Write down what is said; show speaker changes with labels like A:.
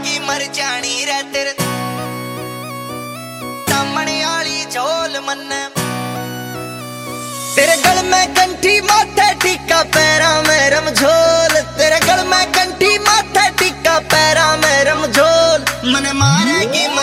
A: मारेगी मर जानी रे तेरे सामने आली झोल मन। तेरे गल में कंठी माथे टिक्का पैरा में रमझोल, तेरे गल में कंठी माथे टिक्का पैरा में रमझोल, मन मारेगी